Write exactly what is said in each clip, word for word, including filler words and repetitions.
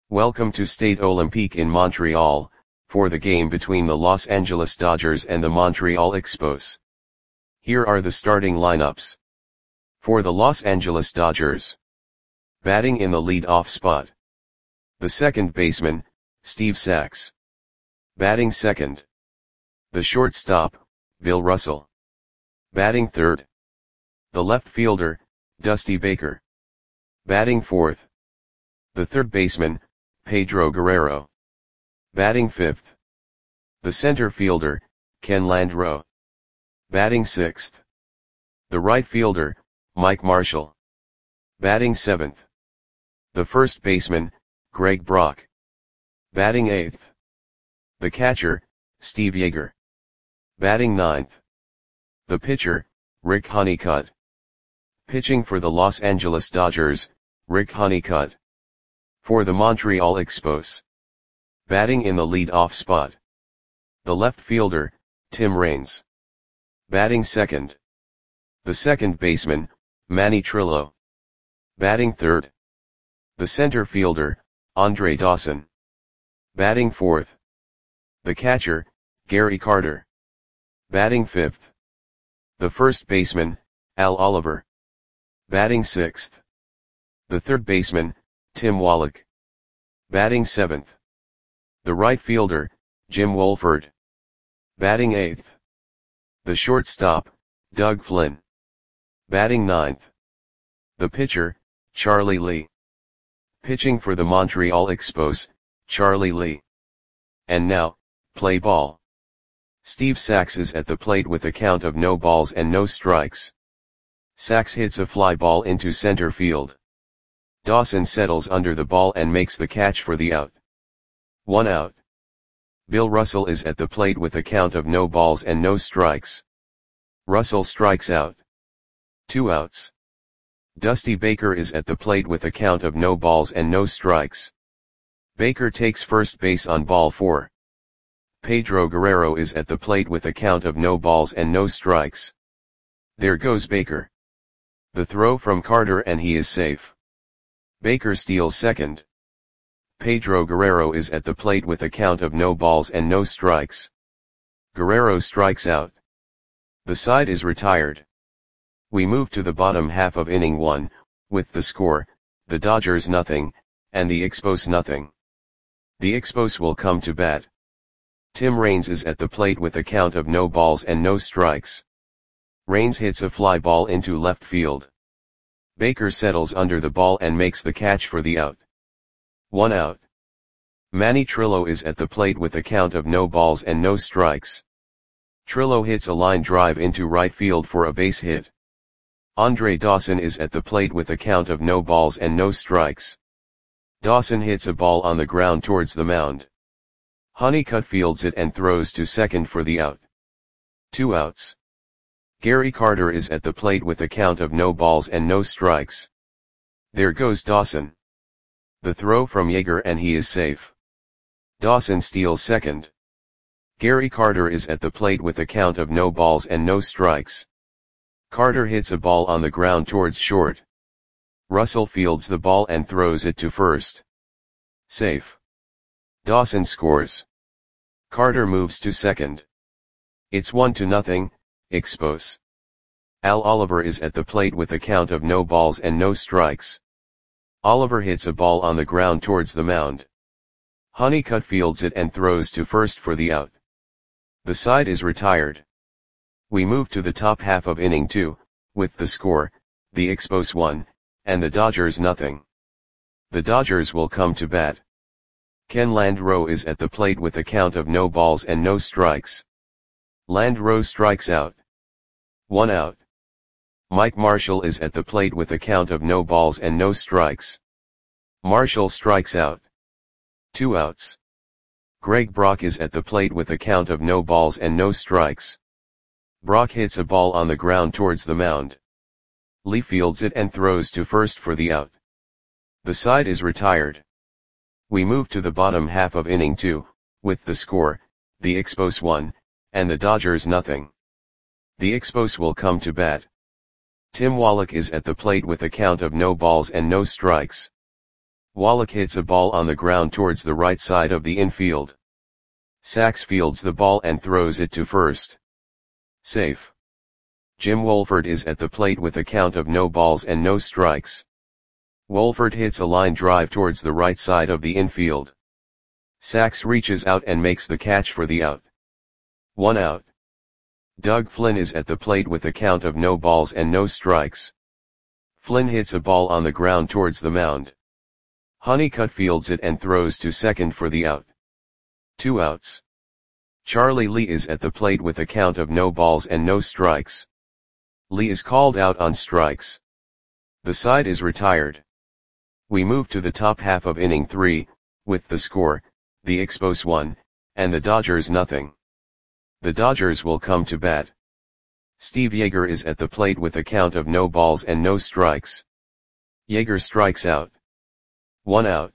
Welcome to Stade Olympique in Montreal, for the game between the Los Angeles Dodgers and the Montreal Expos. Here are the starting lineups. For the Los Angeles Dodgers. Batting in the lead-off spot. The second baseman, Steve Sax. Batting second. The shortstop, Bill Russell. Batting third. The left fielder, Dusty Baker. Batting fourth. The third baseman, Pedro Guerrero. Batting fifth. The center fielder, Ken Landreaux. Batting sixth. The right fielder, Mike Marshall. Batting seventh. The first baseman, Greg Brock. Batting eighth. The catcher, Steve Yeager. Batting ninth. The pitcher, Rick Honeycutt. Pitching for the Los Angeles Dodgers, Rick Honeycutt. For the Montreal Expos. Batting in the lead-off spot. The left fielder, Tim Raines. Batting second. The second baseman, Manny Trillo. Batting third. The center fielder, Andre Dawson. Batting fourth. The catcher, Gary Carter. Batting fifth. The first baseman, Al Oliver. Batting sixth. The third baseman, Tim Wallach. Batting seventh. The right fielder, Jim Wolford. Batting eighth. The shortstop, Doug Flynn. Batting ninth. The pitcher, Charlie Lee. Pitching for the Montreal Expos, Charlie Lee. And now, play ball. Steve Sax is at the plate with a count of no balls and no strikes. Sax hits a fly ball into center field. Dawson settles under the ball and makes the catch for the out. One out. Bill Russell is at the plate with a count of no balls and no strikes. Russell strikes out. Two outs. Dusty Baker is at the plate with a count of no balls and no strikes. Baker takes first base on ball four. Pedro Guerrero is at the plate with a count of no balls and no strikes. There goes Baker. The throw from Carter and he is safe. Baker steals second. Pedro Guerrero is at the plate with a count of no balls and no strikes. Guerrero strikes out. The side is retired. We move to the bottom half of inning one, with the score, the Dodgers nothing, and the Expos nothing. The Expos will come to bat. Tim Raines is at the plate with a count of no balls and no strikes. Raines hits a fly ball into left field. Baker settles under the ball and makes the catch for the out. One out. Manny Trillo is at the plate with a count of no balls and no strikes. Trillo hits a line drive into right field for a base hit. Andre Dawson is at the plate with a count of no balls and no strikes. Dawson hits a ball on the ground towards the mound. Honeycutt fields it and throws to second for the out. Two outs. Gary Carter is at the plate with a count of no balls and no strikes. There goes Dawson. The throw from Yeager and he is safe. Dawson steals second. Gary Carter is at the plate with a count of no balls and no strikes. Carter hits a ball on the ground towards short. Russell fields the ball and throws it to first. Safe. Dawson scores. Carter moves to second. It's one to nothing, Expos. Al Oliver is at the plate with a count of no balls and no strikes. Oliver hits a ball on the ground towards the mound. Honeycutt fields it and throws to first for the out. The side is retired. We move to the top half of inning two, with the score, the Expos one, and the Dodgers nothing. The Dodgers will come to bat. Ken Landreaux is at the plate with a count of no balls and no strikes. Landreaux strikes out. One out. Mike Marshall is at the plate with a count of no balls and no strikes. Marshall strikes out. Two outs. Greg Brock is at the plate with a count of no balls and no strikes. Brock hits a ball on the ground towards the mound. Lee fields it and throws to first for the out. The side is retired. We move to the bottom half of inning two, with the score, the Expos one, and the Dodgers nothing. The Expos will come to bat. Tim Wallach is at the plate with a count of no balls and no strikes. Wallach hits a ball on the ground towards the right side of the infield. Sachs fields the ball and throws it to first. Safe. Jim Wolford is at the plate with a count of no balls and no strikes. Wolford hits a line drive towards the right side of the infield. Sachs reaches out and makes the catch for the out. One out. Doug Flynn is at the plate with a count of no balls and no strikes. Flynn hits a ball on the ground towards the mound. Honeycutt fields it and throws to second for the out. Two outs. Charlie Lee is at the plate with a count of no balls and no strikes. Lee is called out on strikes. The side is retired. We move to the top half of inning three, with the score, the Expos one, and the Dodgers nothing. The Dodgers will come to bat. Steve Yeager is at the plate with a count of no balls and no strikes. Yeager strikes out. One out.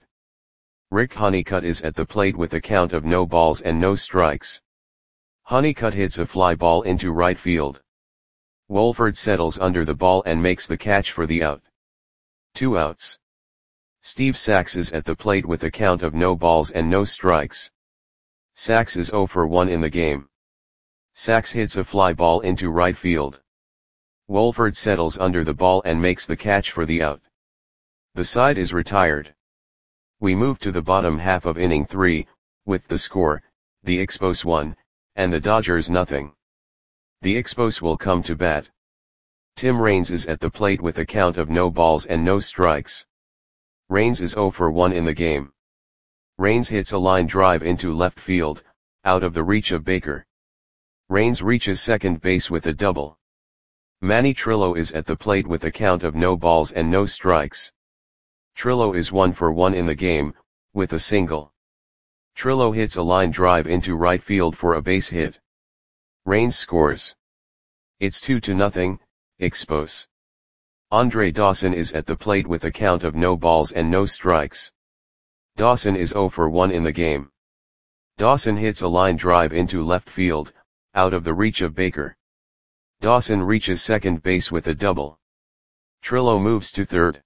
Rick Honeycutt is at the plate with a count of no balls and no strikes. Honeycutt hits a fly ball into right field. Wolford settles under the ball and makes the catch for the out. Two outs. Steve Sachs is at the plate with a count of no balls and no strikes. Sachs is oh for one in the game. Sachs hits a fly ball into right field. Wolford settles under the ball and makes the catch for the out. The side is retired. We move to the bottom half of inning three, with the score, the Expos one, and the Dodgers nothing. The Expos will come to bat. Tim Raines is at the plate with a count of no balls and no strikes. Raines is oh for one in the game. Raines hits a line drive into left field, out of the reach of Baker. Raines reaches second base with a double. Manny Trillo is at the plate with a count of no balls and no strikes. Trillo is one for one in the game, with a single. Trillo hits a line drive into right field for a base hit. Raines scores. It's two to nothing, Expos. Andre Dawson is at the plate with a count of no balls and no strikes. Dawson is oh for one in the game. Dawson hits a line drive into left field, out of the reach of Baker. Dawson reaches second base with a double. Trillo moves to third.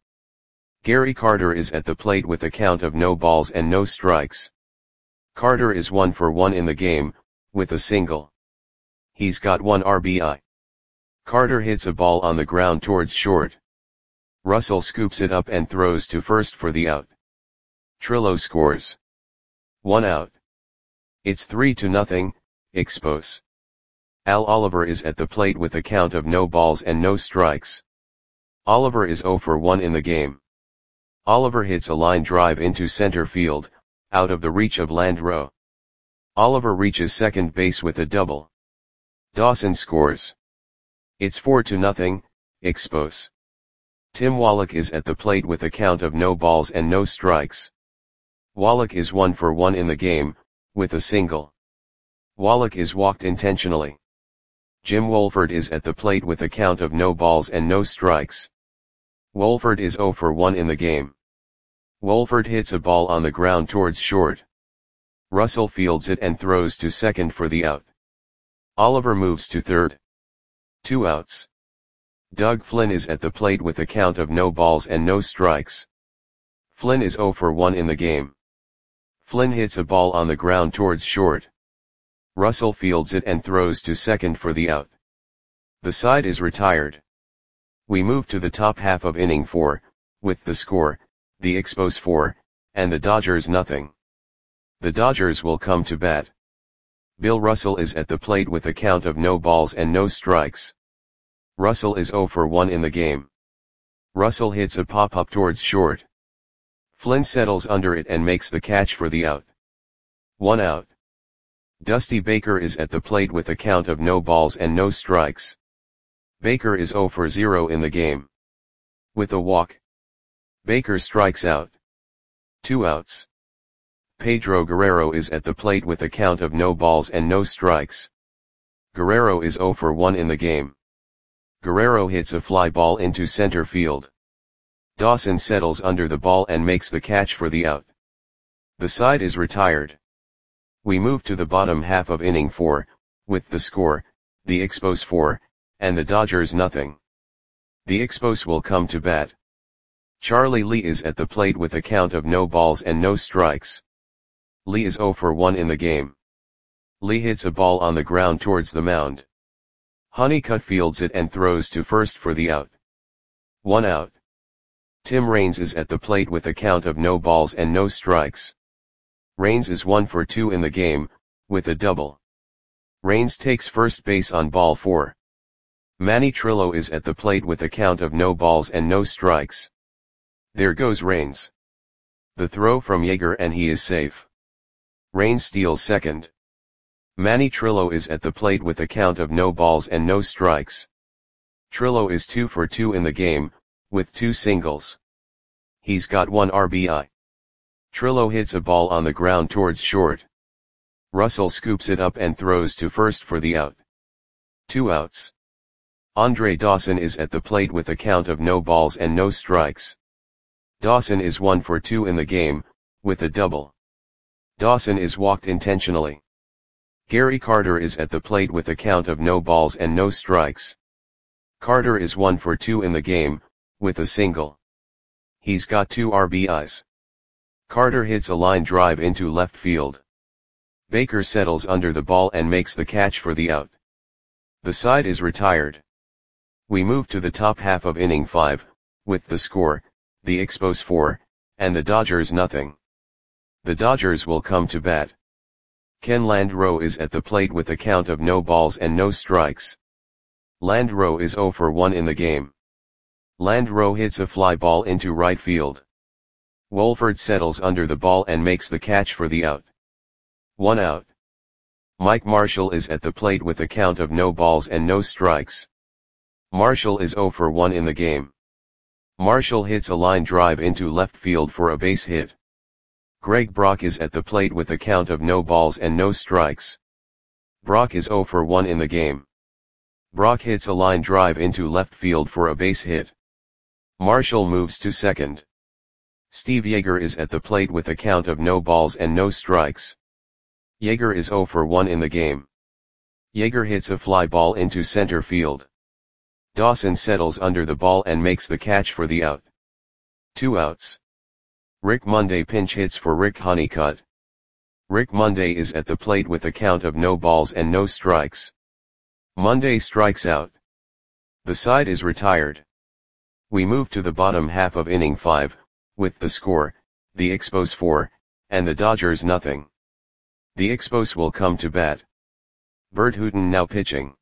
Gary Carter is at the plate with a count of no balls and no strikes. Carter is one for one in the game, with a single. He's got one R B I. Carter hits a ball on the ground towards short. Russell scoops it up and throws to first for the out. Trillo scores. One out. It's three to nothing, Expos. Al Oliver is at the plate with a count of no balls and no strikes. Oliver is oh for one in the game. Oliver hits a line drive into center field, out of the reach of Landreau. Oliver reaches second base with a double. Dawson scores. It's four to nothing, Expos. Tim Wallach is at the plate with a count of no balls and no strikes. Wallach is one for one in the game, with a single. Wallach is walked intentionally. Jim Wolford is at the plate with a count of no balls and no strikes. Wolford is oh for one in the game. Wolford hits a ball on the ground towards short. Russell fields it and throws to second for the out. Oliver moves to third. Two outs. Doug Flynn is at the plate with a count of no balls and no strikes. Flynn is oh for one in the game. Flynn hits a ball on the ground towards short. Russell fields it and throws to second for the out. The side is retired. We move to the top half of inning four, with the score, the Expos four, and the Dodgers nothing. The Dodgers will come to bat. Bill Russell is at the plate with a count of no balls and no strikes. Russell is oh for one in the game. Russell hits a pop-up towards short. Flynn settles under it and makes the catch for the out. One out. Dusty Baker is at the plate with a count of no balls and no strikes. Baker is oh for zero in the game. With a walk. Baker strikes out. Two outs. Pedro Guerrero is at the plate with a count of no balls and no strikes. Guerrero is oh for one in the game. Guerrero hits a fly ball into center field. Dawson settles under the ball and makes the catch for the out. The side is retired. We move to the bottom half of inning four, with the score, the Expos four, and the Dodgers nothing. The Expos will come to bat. Charlie Lee is at the plate with a count of no balls and no strikes. Lee is zero for one in the game. Lee hits a ball on the ground towards the mound. Honeycutt fields it and throws to first for the out. One out. Tim Raines is at the plate with a count of no balls and no strikes. Raines is one for two in the game, with a double. Raines takes first base on ball four. Manny Trillo is at the plate with a count of no balls and no strikes. There goes Raines. The throw from Yeager and he is safe. Raines steals second. Manny Trillo is at the plate with a count of no balls and no strikes. Trillo is two for two in the game, with two singles. He's got one R B I. Trillo hits a ball on the ground towards short. Russell scoops it up and throws to first for the out. Two outs. Andre Dawson is at the plate with a count of no balls and no strikes. Dawson is one for two in the game, with a double. Dawson is walked intentionally. Gary Carter is at the plate with a count of no balls and no strikes. Carter is one for two in the game, with a single. He's got two R B Is. Carter hits a line drive into left field. Baker settles under the ball and makes the catch for the out. The side is retired. We move to the top half of inning five, with the score, the Expos four, and the Dodgers nothing. The Dodgers will come to bat. Ken Landreau is at the plate with a count of no balls and no strikes. Landreau is zero for one in the game. Landreau hits a fly ball into right field. Wolford settles under the ball and makes the catch for the out. One out. Mike Marshall is at the plate with a count of no balls and no strikes. Marshall is zero for one in the game. Marshall hits a line drive into left field for a base hit. Greg Brock is at the plate with a count of no balls and no strikes. Brock is zero for one in the game. Brock hits a line drive into left field for a base hit. Marshall moves to second. Steve Yeager is at the plate with a count of no balls and no strikes. Yeager is zero for one in the game. Yeager hits a fly ball into center field. Dawson settles under the ball and makes the catch for the out. Two outs. Rick Monday pinch hits for Rick Honeycutt. Rick Monday is at the plate with a count of no balls and no strikes. Monday strikes out. The side is retired. We move to the bottom half of inning five, with the score, the Expos four, and the Dodgers nothing. The Expos will come to bat. Bert Hooton now pitching.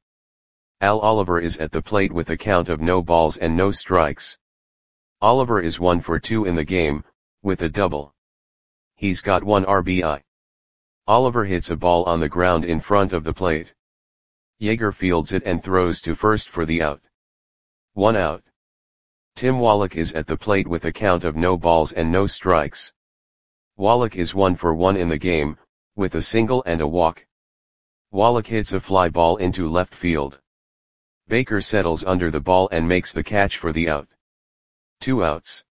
Al Oliver is at the plate with a count of no balls and no strikes. Oliver is one for two in the game, with a double. He's got one R B I. Oliver hits a ball on the ground in front of the plate. Yeager fields it and throws to first for the out. One out. Tim Wallach is at the plate with a count of no balls and no strikes. Wallach is one for one in the game, with a single and a walk. Wallach hits a fly ball into left field. Baker settles under the ball and makes the catch for the out. Two outs.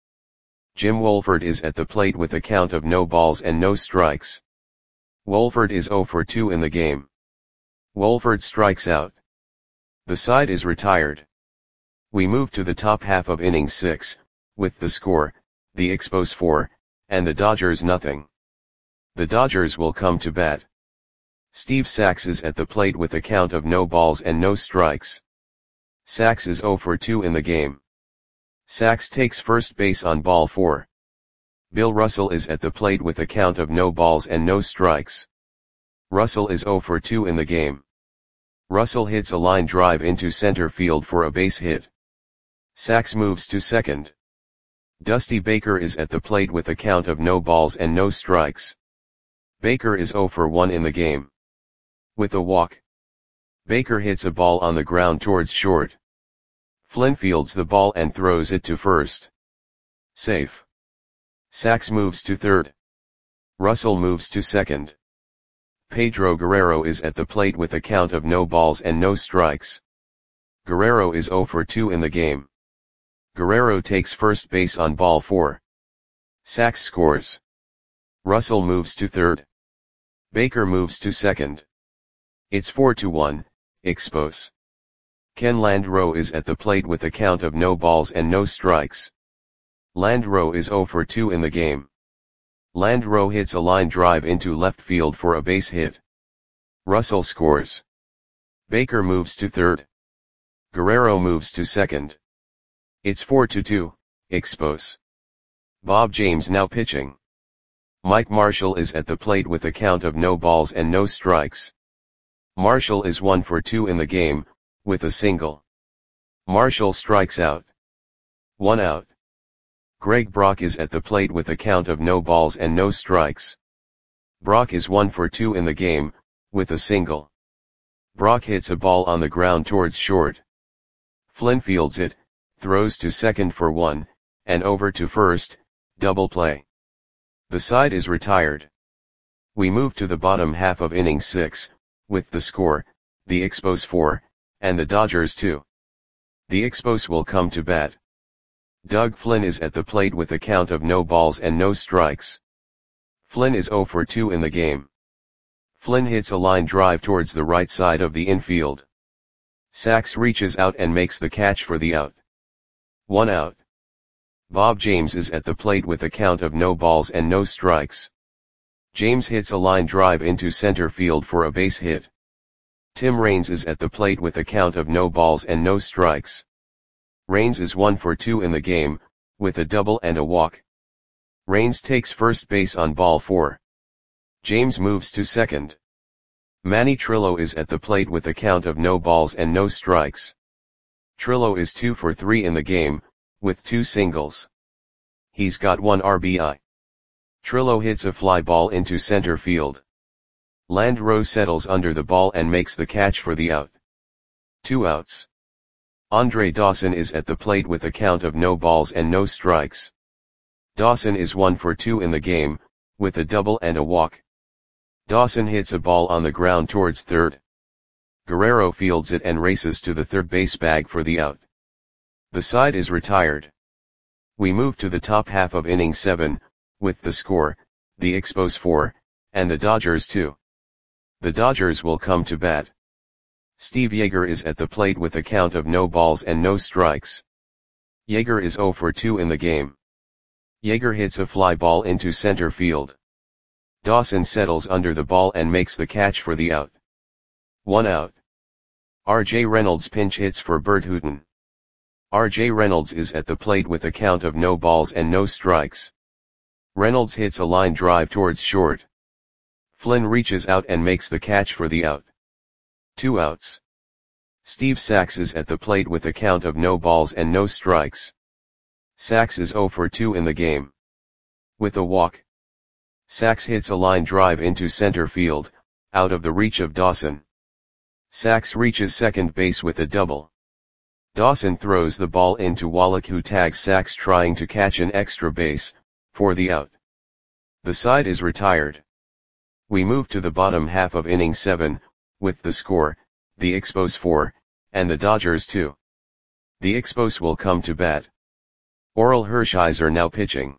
Jim Wolford is at the plate with a count of no balls and no strikes. Wolford is zero for two in the game. Wolford strikes out. The side is retired. We move to the top half of inning six, with the score, the Expos four, and the Dodgers nothing. The Dodgers will come to bat. Steve Sax is at the plate with a count of no balls and no strikes. Sax is zero for two in the game. Sax takes first base on ball four. Bill Russell is at the plate with a count of no balls and no strikes. Russell is zero for two in the game. Russell hits a line drive into center field for a base hit. Sax moves to second. Dusty Baker is at the plate with a count of no balls and no strikes. Baker is zero for one in the game. With a walk. Baker hits a ball on the ground towards short. Flynn fields the ball and throws it to first. Safe. Sax moves to third. Russell moves to second. Pedro Guerrero is at the plate with a count of no balls and no strikes. Guerrero is zero for two in the game. Guerrero takes first base on ball four. Sax scores. Russell moves to third. Baker moves to second. It's four to one, Expos. Ken Landreau is at the plate with a count of no balls and no strikes. Landreau is zero for two in the game. Landreau hits a line drive into left field for a base hit. Russell scores. Baker moves to third. Guerrero moves to second. It's four to two, Expos. Bob James now pitching. Mike Marshall is at the plate with a count of no balls and no strikes. Marshall is one for two in the game, with a single. Marshall strikes out. One out. Greg Brock is at the plate with a count of no balls and no strikes. Brock is one for two in the game, with a single. Brock hits a ball on the ground towards short. Flynn fields it, throws to second for one, and over to first, double play. The side is retired. We move to the bottom half of inning six, with the score, the Expos four, and the Dodgers two. The Expos will come to bat. Doug Flynn is at the plate with a count of no balls and no strikes. Flynn is zero for two in the game. Flynn hits a line drive towards the right side of the infield. Sachs reaches out and makes the catch for the out. One out. Bob James is at the plate with a count of no balls and no strikes. James hits a line drive into center field for a base hit. Tim Raines is at the plate with a count of no balls and no strikes. Raines is one for two in the game, with a double and a walk. Raines takes first base on ball four. James moves to second. Manny Trillo is at the plate with a count of no balls and no strikes. Trillo is two for three in the game, with two singles. He's got one R B I. Trillo hits a fly ball into center field. Landreau settles under the ball and makes the catch for the out. Two outs. Andre Dawson is at the plate with a count of no balls and no strikes. Dawson is one for two in the game, with a double and a walk. Dawson hits a ball on the ground towards third. Guerrero fields it and races to the third base bag for the out. The side is retired. We move to the top half of inning seven, with the score, the Expos four, and the Dodgers two. The Dodgers will come to bat. Steve Yeager is at the plate with a count of no balls and no strikes. Yeager is zero for two in the game. Yeager hits a fly ball into center field. Dawson settles under the ball and makes the catch for the out. One out. R J Reynolds pinch hits for Bert Hooton. R J Reynolds is at the plate with a count of no balls and no strikes. Reynolds hits a line drive towards short. Flynn reaches out and makes the catch for the out. Two outs. Steve Sachs is at the plate with a count of no balls and no strikes. Sachs is zero for two in the game. With a walk. Sachs hits a line drive into center field, out of the reach of Dawson. Sachs reaches second base with a double. Dawson throws the ball into Wallach, who tags Sachs trying to catch an extra base, for the out. The side is retired. We move to the bottom half of inning seven, with the score, the Expos four, and the Dodgers two. The Expos will come to bat. Orel Hershiser now pitching.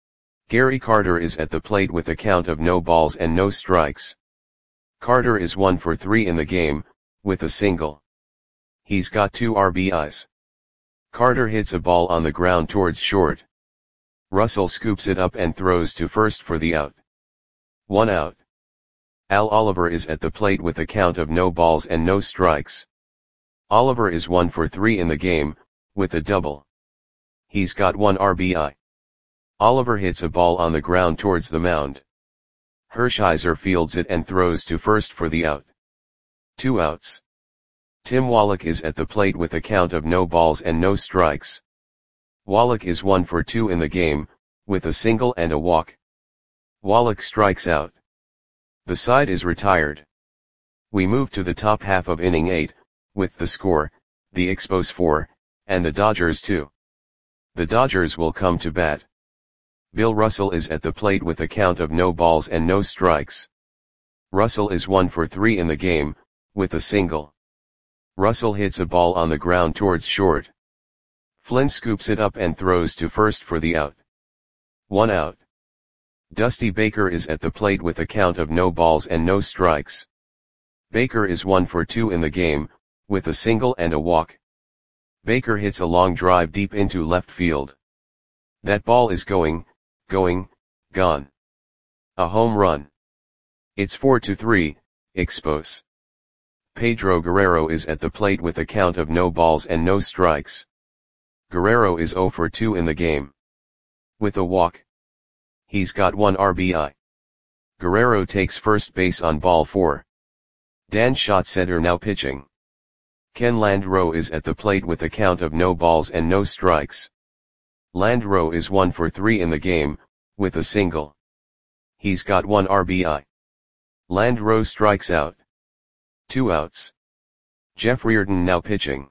Gary Carter is at the plate with a count of no balls and no strikes. Carter is one for three in the game, with a single. He's got two R B Is. Carter hits a ball on the ground towards short. Russell scoops it up and throws to first for the out. One out. Al Oliver is at the plate with a count of no balls and no strikes. Oliver is one for three in the game, with a double. He's got one R B I. Oliver hits a ball on the ground towards the mound. Hershiser fields it and throws to first for the out. Two outs. Tim Wallach is at the plate with a count of no balls and no strikes. Wallach is one for two in the game, with a single and a walk. Wallach strikes out. The side is retired. We move to the top half of inning eight, with the score, the Expos four, and the Dodgers two. The Dodgers will come to bat. Bill Russell is at the plate with a count of no balls and no strikes. Russell is one for three in the game, with a single. Russell hits a ball on the ground towards short. Flynn scoops it up and throws to first for the out. One out. Dusty Baker is at the plate with a count of no balls and no strikes. Baker is one for two in the game, with a single and a walk. Baker hits a long drive deep into left field. That ball is going, going, gone. A home run. It's four to three, Expos. Pedro Guerrero is at the plate with a count of no balls and no strikes. Guerrero is zero for two in the game. With a walk. He's got one R B I. Guerrero takes first base on ball four. Dan Schatzeder now pitching. Ken Landreau is at the plate with a count of no balls and no strikes. Landreau is one for three in the game, with a single. He's got one R B I. Landreau strikes out. Two outs. Jeff Reardon now pitching.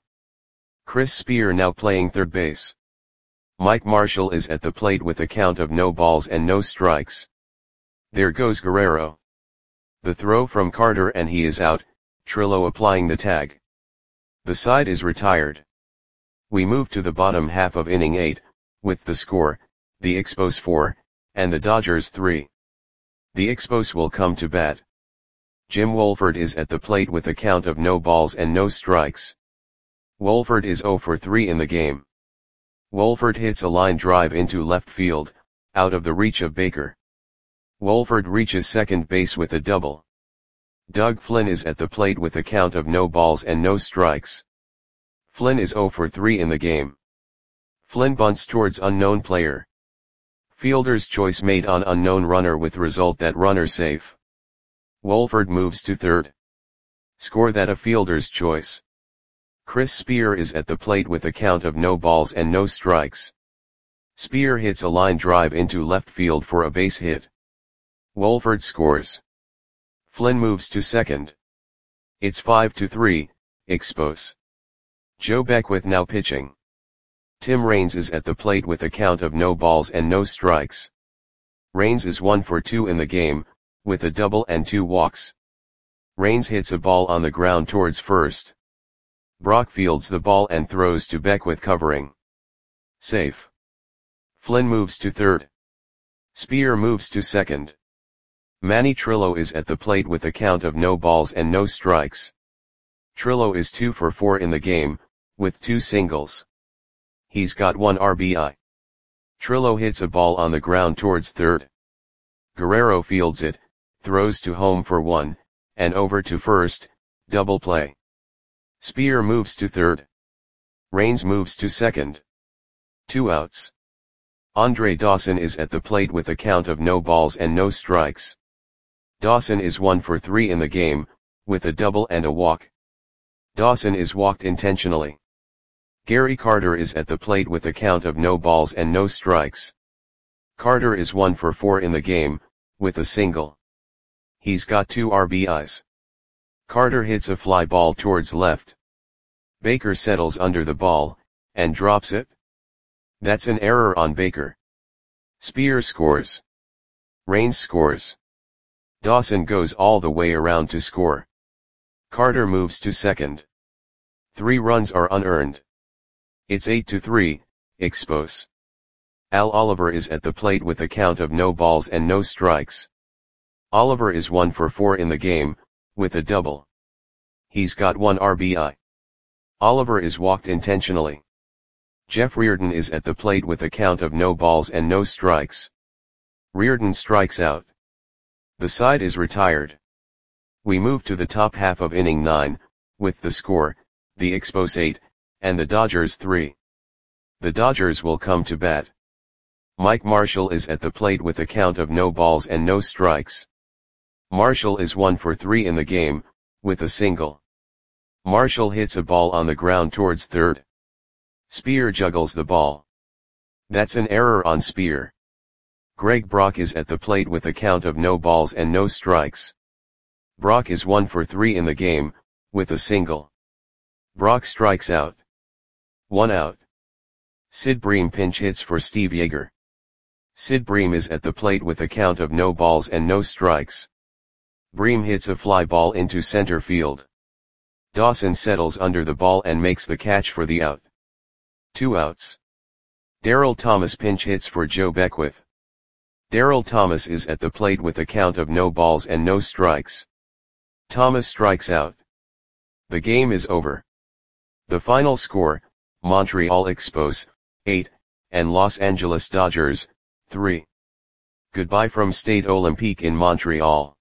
Chris Spear now playing third base. Mike Marshall is at the plate with a count of no balls and no strikes. There goes Guerrero. The throw from Carter and he is out, Trillo applying the tag. The side is retired. We move to the bottom half of inning eight, with the score, the Expos four, and the Dodgers three. The Expos will come to bat. Jim Wolford is at the plate with a count of no balls and no strikes. Wolford is zero for three in the game. Wolford hits a line drive into left field, out of the reach of Baker. Wolford reaches second base with a double. Doug Flynn is at the plate with a count of no balls and no strikes. Flynn is zero for three in the game. Flynn bunts towards unknown player. Fielder's choice made on unknown runner with result that runner safe. Wolford moves to third. Score that a fielder's choice. Chris Spear is at the plate with a count of no balls and no strikes. Spear hits a line drive into left field for a base hit. Wolford scores. Flynn moves to second. It's five to three, Expos. Joe Beckwith now pitching. Tim Raines is at the plate with a count of no balls and no strikes. Raines is one for two in the game, with a double and two walks. Raines hits a ball on the ground towards first. Brock fields the ball and throws to Beckwith covering. Safe. Flynn moves to third. Spear moves to second. Manny Trillo is at the plate with a count of no balls and no strikes. Trillo is two for four in the game, with two singles. He's got one R B I. Trillo hits a ball on the ground towards third. Guerrero fields it, throws to home for one, and over to first, double play. Spear moves to third. Raines moves to second. Two outs. Andre Dawson is at the plate with a count of no balls and no strikes. Dawson is one for three in the game, with a double and a walk. Dawson is walked intentionally. Gary Carter is at the plate with a count of no balls and no strikes. Carter is one for four in the game, with a single. He's got two R B Is. Carter hits a fly ball towards left. Baker settles under the ball, and drops it. That's an error on Baker. Spear scores. Raines scores. Dawson goes all the way around to score. Carter moves to second. Three runs are unearned. It's eight to three, Expos. Al Oliver is at the plate with a count of no balls and no strikes. Oliver is one for four in the game, with a double. He's got one R B I. Oliver is walked intentionally. Jeff Reardon is at the plate with a count of no balls and no strikes. Reardon strikes out. The side is retired. We move to the top half of inning nine, with the score, the Expos eight, and the Dodgers three. The Dodgers will come to bat. Mike Marshall is at the plate with a count of no balls and no strikes. Marshall is one for three in the game, with a single. Marshall hits a ball on the ground towards third. Spear juggles the ball. That's an error on Spear. Greg Brock is at the plate with a count of no balls and no strikes. Brock is one for three in the game, with a single. Brock strikes out. One out. Sid Bream pinch hits for Steve Yeager. Sid Bream is at the plate with a count of no balls and no strikes. Bream hits a fly ball into center field. Dawson settles under the ball and makes the catch for the out. Two outs. Darryl Thomas pinch hits for Joe Beckwith. Darryl Thomas is at the plate with a count of no balls and no strikes. Thomas strikes out. The game is over. The final score, Montreal Expos, eight, and Los Angeles Dodgers, three. Goodbye from Stade Olympique in Montreal.